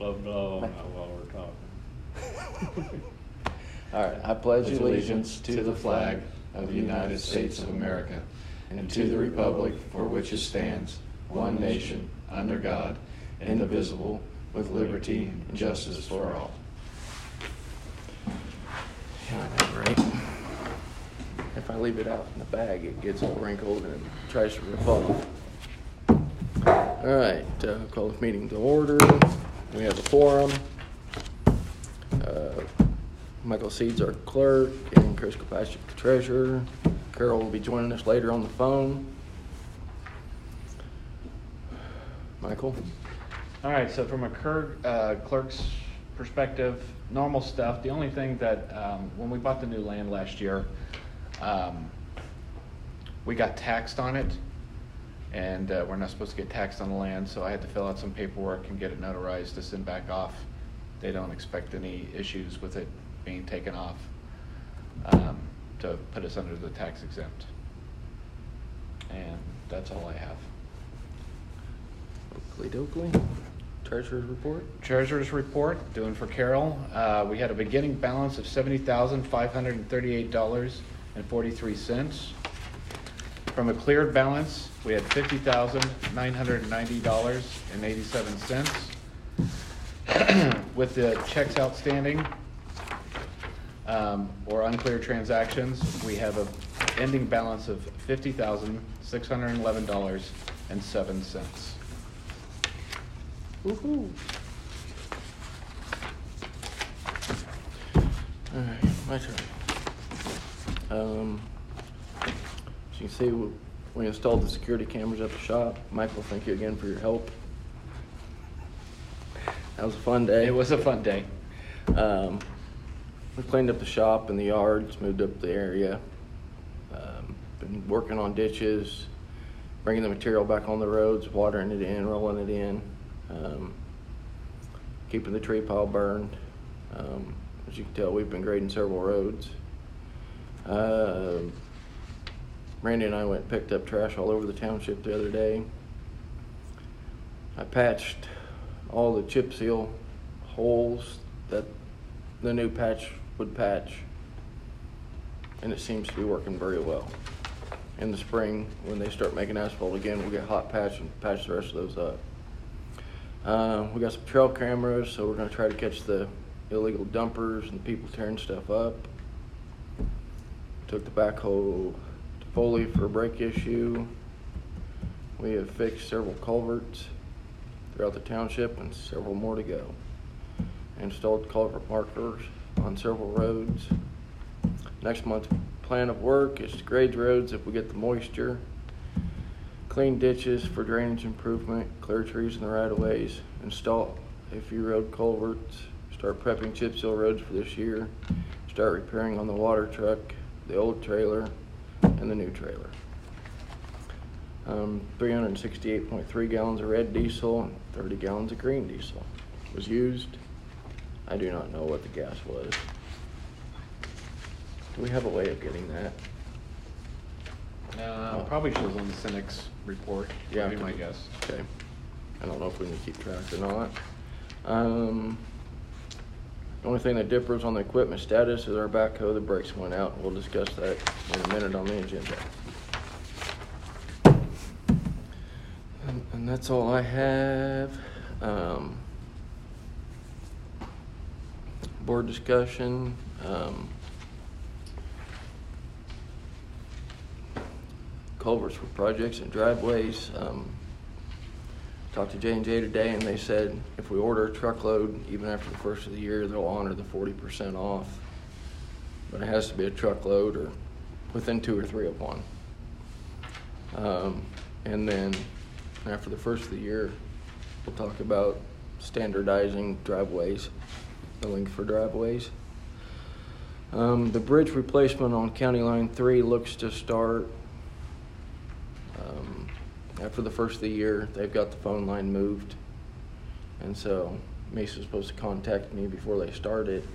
blah, blah, while we're talking. All right. I pledge allegiance to the flag of the United States of America and to the republic for which it stands, one nation, under God, indivisible, with liberty and justice for all. Yeah, I know, right? If I leave it out in the bag, it gets all wrinkled and tries to rip off. All right, call the meeting to order. We have a quorum. Michael Seeds, our clerk, and Chris Kopachik, the treasurer. Carol will be joining us later on the phone. Michael? All right, so from a clerk's perspective, normal stuff. The only thing that when we bought the new land last year, we got taxed on it, and we're not supposed to get taxed on the land, so I had to fill out some paperwork and get it notarized to send back off. They don't expect any issues with it being taken off to put us under the tax exempt. And that's all I have. Oakley dokley. Treasurer's report. Treasurer's report, doing for Carol. We had a beginning balance of $70,538.43. From a cleared balance, we had $50,990.87. With the checks outstanding or unclear transactions, we have an ending balance of $50,611.07. Woohoo! All right, my turn. As you can see, we installed the security cameras at the shop. Michael, thank you again for your help. That was a fun day. It was a fun day. We cleaned up the shop and the yards, moved up the area. Been working on ditches, bringing the material back on the roads, watering it in, rolling it in. Keeping the tree pile burned. As you can tell, we've been grading several roads. Randy and I went and picked up trash all over the township the other day. I patched all the chip seal holes that the new patch would patch, and it seems to be working very well. In the spring, when they start making asphalt again, we'll get hot patch and patch the rest of those up. We got some trail cameras, so we're going to try to catch the illegal dumpers and people tearing stuff up. Took the backhoe to Foley for a brake issue. We have fixed several culverts throughout the township and several more to go. Installed culvert markers on several roads. Next month's plan of work is to grade roads if we get the moisture. Clean ditches for drainage improvement, clear trees in the right-of-ways, install a few road culverts, start prepping chip seal roads for this year, start repairing on the water truck, the old trailer, and the new trailer. 368.3 gallons of red diesel and 30 gallons of green diesel was used. I do not know what the gas was. Do we have a way of getting that? Probably shows on the Cynics report. Yeah, Would be my guess. Okay. I don't know if we can keep track or not. The only thing that differs on the equipment status is our backhoe. The brakes went out. We'll discuss that in a minute on the agenda. And that's all I have. Board discussion. Culverts for projects and driveways. Talked to J&J today, and they said if we order a truckload, even after the first of the year, they'll honor the 40% off. But it has to be a truckload or within 2 or 3 of one. And then after the first of the year, we'll talk about standardizing driveways, the length for driveways. The bridge replacement on County Line 3 looks to start after the first of the year. They've got the phone line moved, and so Mesa's supposed to contact me before they start it.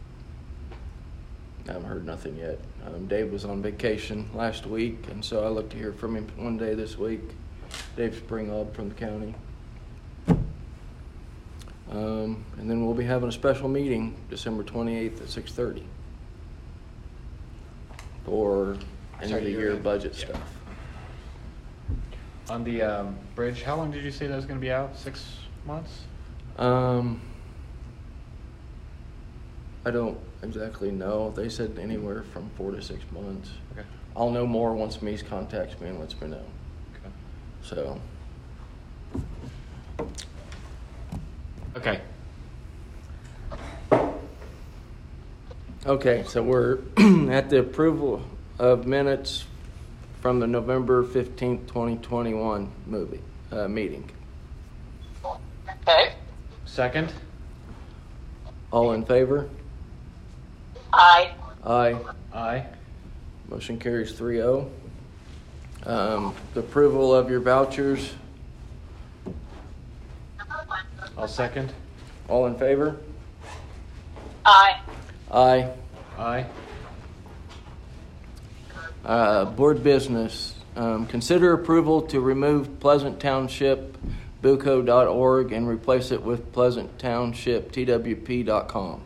I haven't heard nothing yet. Dave was on vacation last week, and so I look to hear from him one day this week. Dave Springold from the county. And then we'll be having a special meeting December 28th at 6:30 for end of the year budget Yeah. stuff. On the bridge, how long did you say that was going to be out? 6 months? I don't exactly know. They said anywhere from 4 to 6 months. Okay. I'll know more once Mies contacts me and lets me know. Okay. So, Okay. okay, so we're at the approval of minutes from the November 15th, 2021 meeting. Okay. Second? All in favor? Aye. Aye. Aye. Motion carries 3-0. The approval of your vouchers. I'll second. All in favor? Aye. Aye. Aye. Board business. Consider approval to remove Pleasant Township buco.org and replace it with Pleasant Township twp.com.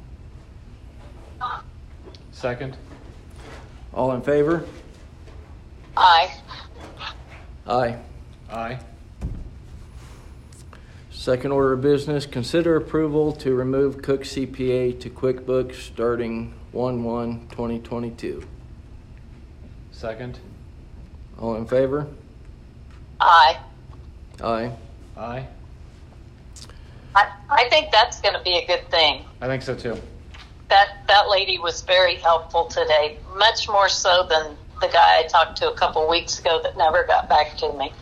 Second? All in favor? Aye. Aye. Aye. Second order of business, consider approval to remove Cook CPA to QuickBooks starting 1/1/2022. Second? All in favor? Aye. Aye. Aye. I think that's going to be a good thing. I think so too. That lady was very helpful today, much more so than the guy I talked to a couple weeks ago that never got back to me.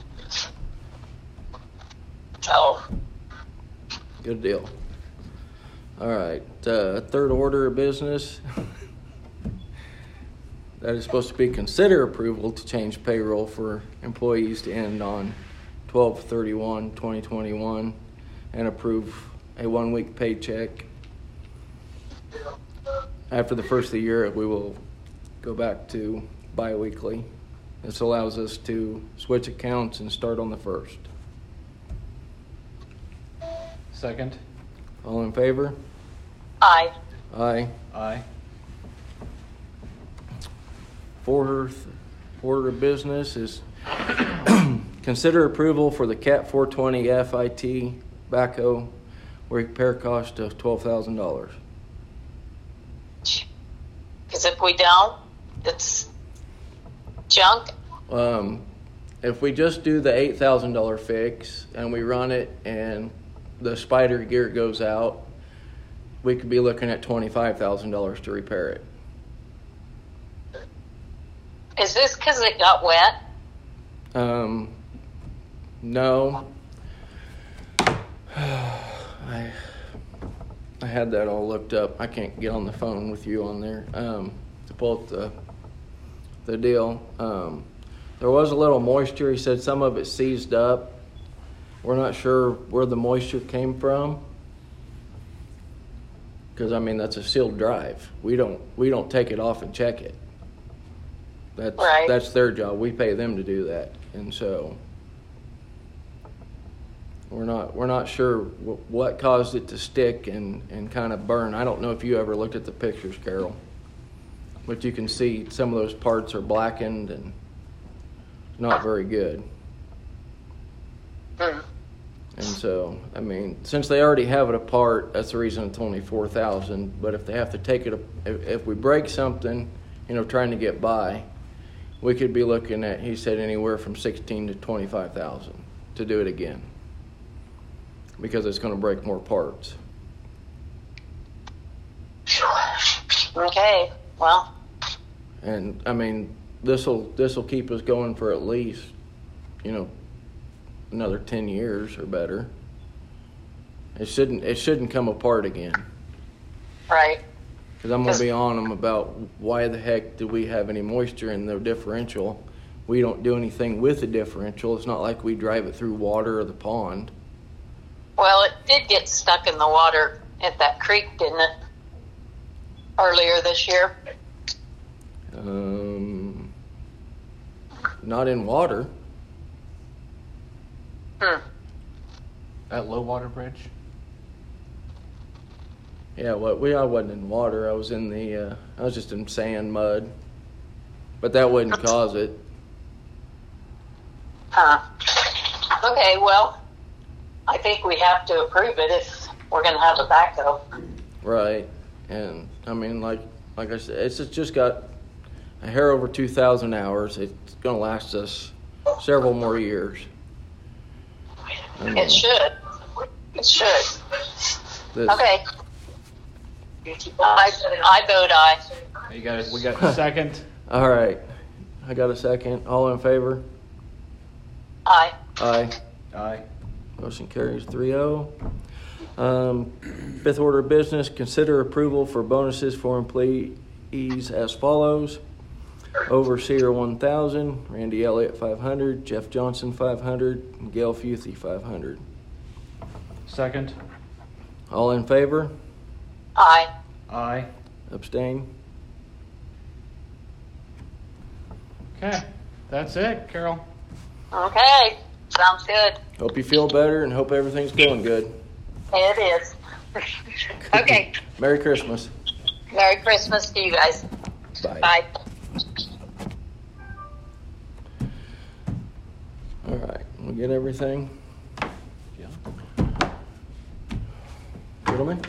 So, Good deal. All right. Third order of business. That is supposed to be consider approval to change payroll for employees to end on 12/31/2021 and approve a 1-week paycheck. After the first of the year, we will go back to bi-weekly. This allows us to switch accounts and start on the 1st. Second? All in favor? aye. Aye. Aye. Fourth order of business is consider approval for the Cat 420 FIT backhoe repair cost of $12,000. Because if we don't, it's junk. If we just do the $8,000 fix and we run it and the spider gear goes out, we could be looking at $25,000 to repair it. Is this because it got wet? No. I had that all looked up. I can't get on the phone with you on there to pull up the deal. There was a little moisture. He said some of it seized up. We're not sure where the moisture came from. Because, I mean, that's a sealed drive. We don't take it off and check it. Right. That's their job. We pay them to do that. And so we're not sure what caused it to stick and kind of burn. I don't know if you ever looked at the pictures, Carol, but you can see some of those parts are blackened and not very good. Hmm. And so, I mean, since they already have it apart, that's the reason it's only $4,000. But if they have to take it, if we break something, trying to get by, we could be looking at, he said, anywhere from $16,000 to $25,000 to do it again, because it's going to break more parts. Okay, well, And I mean, this'll keep us going for at least, another 10 years or better. It shouldn't come apart again. right. Because I'm going to be on them about why the heck did we have any moisture in the differential. We don't do anything with the differential. It's not like we drive it through water or the pond. Well, it did get stuck in the water at that creek, didn't it? Earlier this year. Not in water. Hmm. That low water bridge? Yeah, I wasn't in water. I was in I was just in sand, mud. But that wouldn't cause it. Huh. Okay, well, I think we have to approve it if we're going to have a backhoe. Right. And I mean, like I said, it's just got a hair over 2,000 hours. It's going to last us several more years. It should. It should. Okay. I vote aye. We got a second? All right. I got a second. All in favor? Aye. Aye. Aye. Motion carries 3-0. Fifth order of business, consider approval for bonuses for employees as follows. Overseer 1,000, Randy Elliott 500, Jeff Johnson 500, and Gail Futhy 500. Second? All in favor? Aye. Aye. Abstain? Okay, that's it, Carol. Okay. Sounds good. Hope you feel better and hope everything's going good. It is. Okay. Merry Christmas. Merry Christmas to you guys. Bye. Bye. All right, we get everything? Yeah. Gentlemen?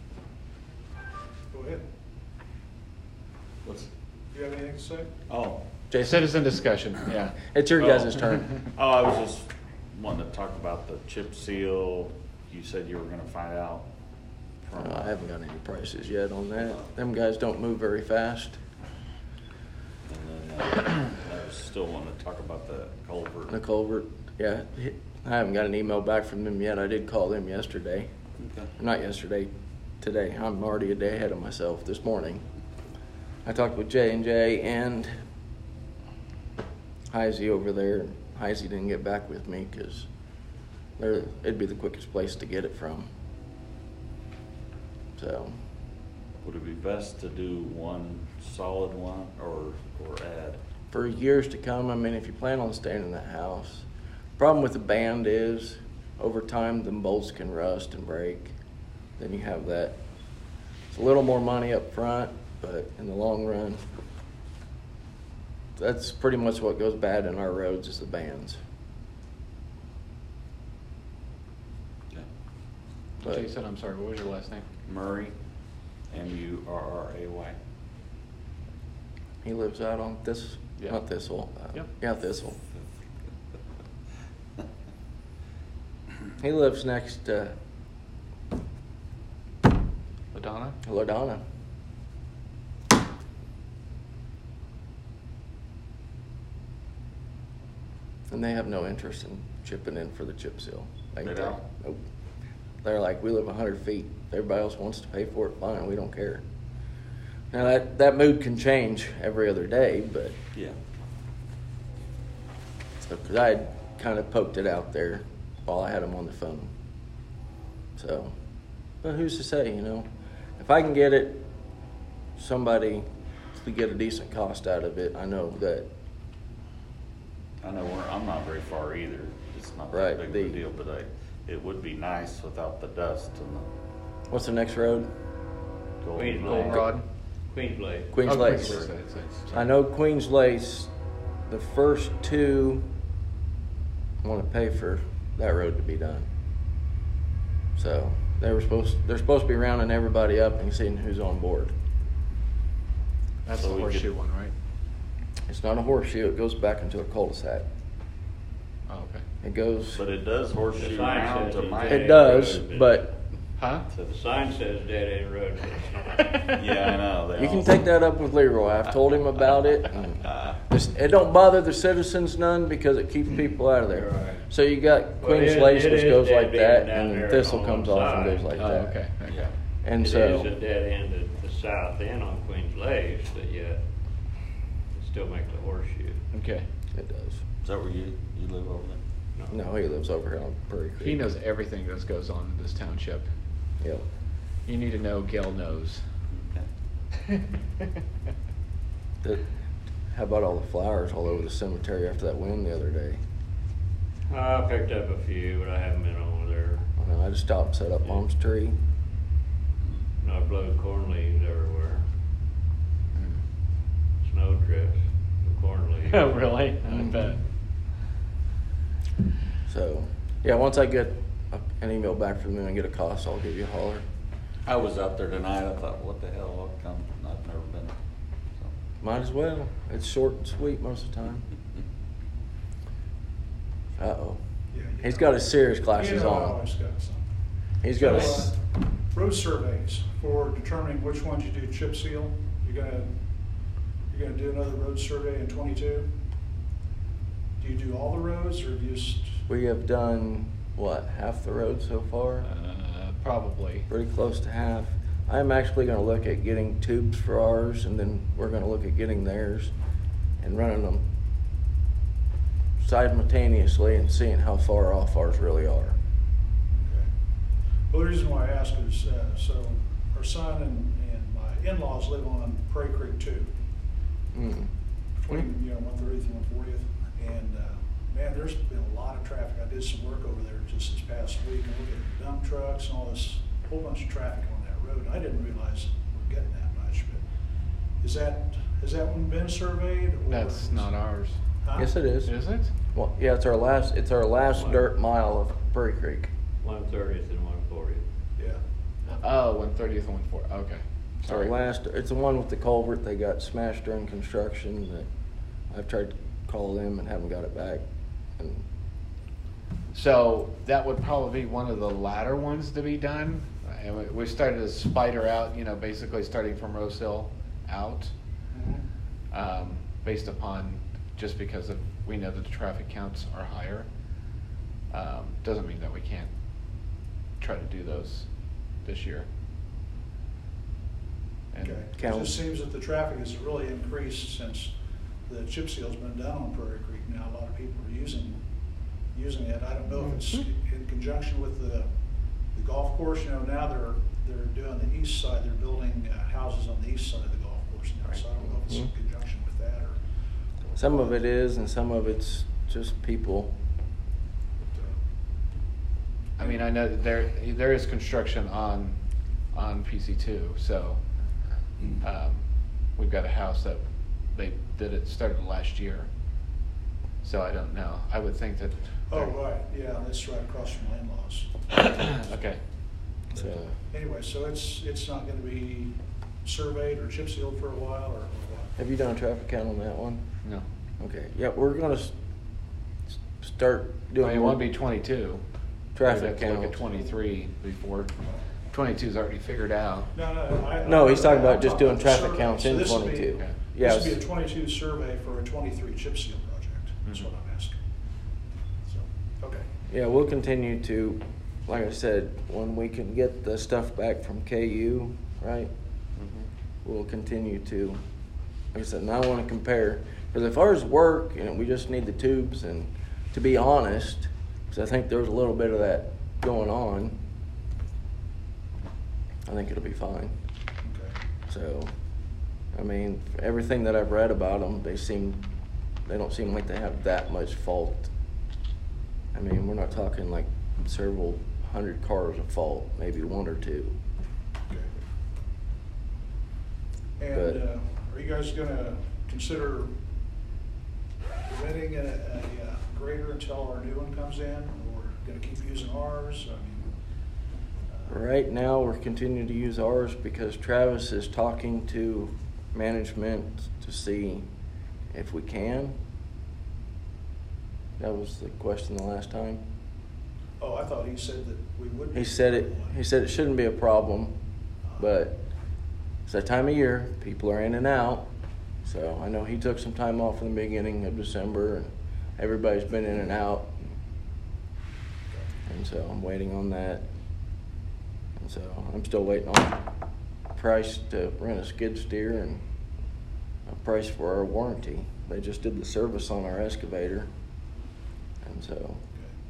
Go ahead. Do you have anything to say? Oh, Jason? Citizen discussion, yeah. It's your guys' turn. oh, I was just wanting to talk about the chip seal. You said you were gonna find out from. I haven't got any prices yet on that. Them guys don't move very fast. And then I was still wanting to talk about the culvert. The culvert, yeah. I haven't got an email back from them yet. I did call them yesterday. Okay. Not yesterday, today. I'm already a day ahead of myself this morning. I talked with J&J and Heisey over there. Heisey didn't get back with me because it'd be the quickest place to get it from. So. Would it be best to do one solid one or add? For years to come, I mean, if you plan on staying in that house, problem with the band is over time the bolts can rust and break. Then you have that. It's a little more money up front, but in the long run, that's pretty much what goes bad in our roads is the bands. Okay. But Jason, I'm sorry, what was your last name? Murray, Murray. he lives out on Yeah. not Thistle. Yep. Yeah, Thistle. He lives next to Madonna? LaDonna. And they have no interest in chipping in for the chip seal. They tell don't? you. Nope. They're like, we live 100 feet. If everybody else wants to pay for it, fine. We don't care. Now, that mood can change every other day, but Yeah. because I had kind of poked it out there while I had them on the phone. So, but who's to say, you know? If I can get it, somebody to get a decent cost out of it, I know that. I know I'm not very far either. It's not Right, that big of a deal, but it would be nice without the dust and the What's the next road? gold. Queens gold. Lake. Rod? Queensblade. Queens Oh, Lakes. Queens. I know Queens Lace, the first two want to pay for that road to be done. So they're supposed to be rounding everybody up and seeing who's on board. That's So the we horseshoe could- one, right? It's not a horseshoe, it goes back into a cul-de-sac. Oh, okay. It goes, But it does horseshoe The sign around says to it's my. it does, road, but Huh? to The sign says dead end road. Yeah, I know. They you can all- take that up with Leroy. I've told him about it. And it don't bother the citizens none because it keeps people out of there. Right. So you got Well, Queens it- Lace, it which is goes dead like that, end down and there Thistle on comes one off and goes side. like Oh, that. okay. Yeah. And It so, is a dead end at the south end on Queens Lace, but yet it still makes a horseshoe. Okay. it does. Is that where you live over there? No, he lives over here on Prairie Creek. He knows everything that goes on in this township. Yep. You need to know Gail knows. Okay. How about all the flowers all over the cemetery after that wind the other day? I picked up a few, but I haven't been over there. I just stopped and set up Mom's tree. And I blowed corn leaves everywhere. Mm. Snow drifts, the corn leaves. Oh, really? I bet. So, yeah, once I get an email back from them and get a cost, I'll give you a holler. I was out there tonight, I thought, what the hell, I'll come, I've never been. Might as well. It's short and sweet most of the time. Uh-oh. Yeah, you He's know. got his serious You glasses know, I on. always got some. He's got So, a... road surveys for determining which ones you do chip seal. You're gonna do another road survey in 22? Do you do all the roads or just? We have done, what, half the road so far? Probably. Pretty close to half. I'm actually gonna look at getting tubes for ours, and then we're gonna look at getting theirs and running them simultaneously and seeing how far off ours really are. Okay. Well, the reason why I ask is, so our son and my in-laws live on Prairie Creek 2, Mm. between, 130th and 140th. And, man, there's been a lot of traffic. I did some work over there just this past week, and look at dump trucks and all this, whole bunch of traffic on that road. I didn't realize we're getting that much, but has that one been surveyed? Or That's not ours. Huh? Yes, it is. Is it? Well, yeah, it's our last dirt mile of Prairie Creek. 130th and 140th. Yeah. Oh, 130th and 140th. Okay. It's our it's the one with the culvert they got smashed during construction that I've tried to call them and haven't got it back. And So that would probably be one of the latter ones to be done. And we started to spider out, basically starting from Rose Hill out, Mhm. based upon just because we know that the traffic counts are higher. Doesn't mean that we can't try to do those this year. And Okay. It Count. just seems that the traffic has really increased since the chip seal's been done on Prairie Creek. Now a lot of people are using it. I don't know if it's in conjunction with the golf course. Now they're doing the east side. They're building houses on the east side of the golf course now. So I don't know if it's in conjunction with that or. some of it is, and some of it's just people. I mean, I know that there is construction on PC2, so we've got a house that started last year. So I don't know. I would think that. Oh, right, yeah, that's right across from my in-laws. Okay. So Anyway, so it's not gonna be surveyed or chip sealed for a while or what? have you done a traffic count on that one? No. Okay. Yeah, we're gonna start doing It won't be 22. traffic We'd have to look at counts. 23 before. 22 is already figured out. No, he's talking about I'm just talking doing traffic survey. counts So in this would be- 22. Okay. Yes. This would be a 22 survey for a 23 chip seal project, that's what I'm asking. So, okay. Yeah, we'll continue to, like I said, when we can get the stuff back from KU, right? We'll continue to, like I said, now I want to compare. Because if ours work, we just need the tubes, and to be honest, because I think there's a little bit of that going on, I think it'll be fine. Okay. So, I mean, everything that I've read about them, they don't seem like they have that much fault. I mean, we're not talking like several hundred cars of fault, maybe one or two. Okay. But- And are you guys gonna consider renting a grader until our new one comes in, or gonna keep using ours? I mean, Right now, we're continuing to use ours because Travis is talking to management to see if we can. That was the question the last time. Oh, I thought he said that we would. He said it shouldn't be a problem, but it's that time of year, people are in and out. So I know he took some time off in the beginning of December, and everybody's been in and out. And so I'm waiting on that. And so I'm still waiting on a price to rent a skid steer and a price for our warranty. They just did the service on our excavator. And so Okay. All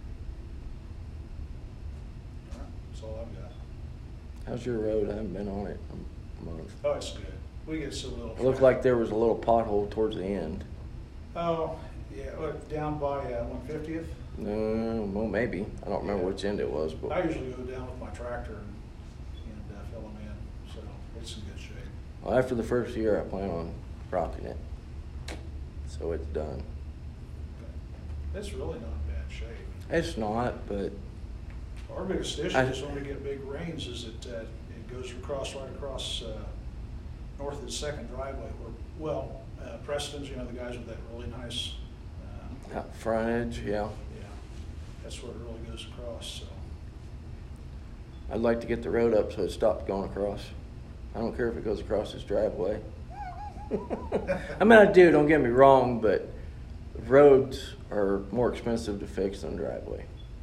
right, that's all I've got. how's your road? I haven't been on it a month. Oh, it's good. We get so little. It looked like there was a little pothole towards the end. Oh, yeah, down by 150th. No, well, maybe. I don't remember which end it was, I but usually go down with my tractor and fill them in. It's in good shape. Well, after the first year, I plan on rocking it. So it's done. It's really not in bad shape. It's not, but Our biggest issue I- is when we get big rains is that it goes right across north of the second driveway where, Preston's, the guys with that really nice, out frontage, yeah. yeah, that's where it really goes across, so. I'd like to get the road up so it stops going across. I don't care if it goes across this driveway. I mean, I do, don't get me wrong, but roads are more expensive to fix than driveway,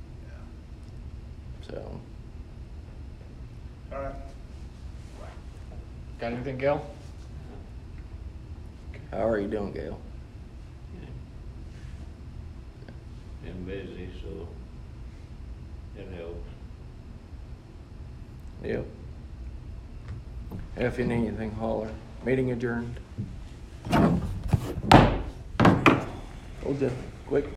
Yeah. so. All right. Got anything, Gail? How are you doing, Gail? Been busy, so it helps. Yep. If you need anything, holler. Meeting adjourned. Hold the quick.